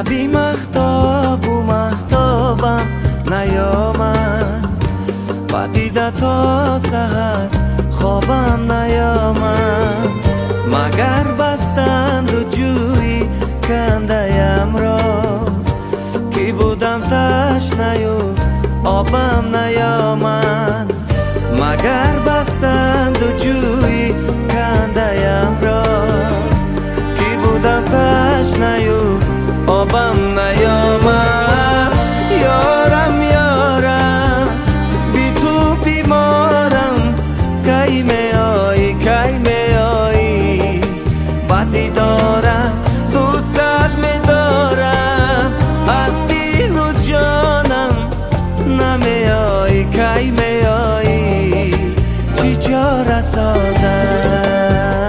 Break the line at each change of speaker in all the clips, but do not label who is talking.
بی مهتاب و مهتابم نیامد، پدیده تا سحر خوابم نیامد. مگر بستند و جوی کنده‌ام را، کی بودم تشنه و آبم نیامد. مگر بستند و جوی کنده‌ام را، کی بودم تشنه و آبم نیامد. یارم یارم بی تو بیمارم، کی می آیی کی می آیی. بدی دارم دوستت می دارم، از دل و جانم نمی آیی کی می آیی. چی چاره سازم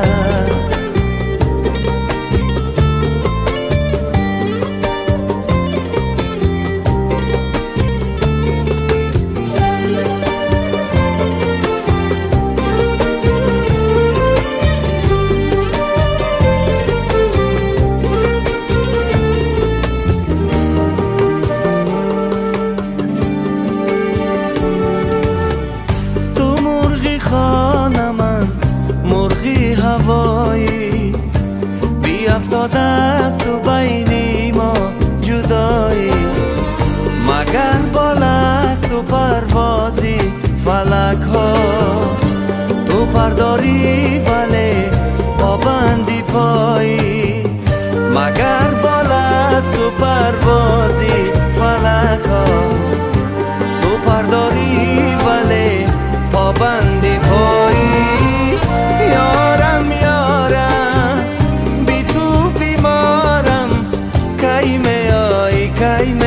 هوایی بی افتاده است و بین ما جدایی. مگر بال است و پروازی فلک ها، تو پرداری ولی پابندی پایی. مگر بال است و پروازی فلک ها، تو پرداری ولی پابندی پایی. یارم یارم بی تو بیمارم، کی می آیی کی